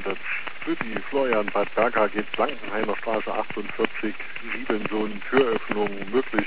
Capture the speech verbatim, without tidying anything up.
dreihundert für die Florian Bad Berka geht Blankenheimer Straße achtundvierzig, sieben Sohn, Türöffnung möglich.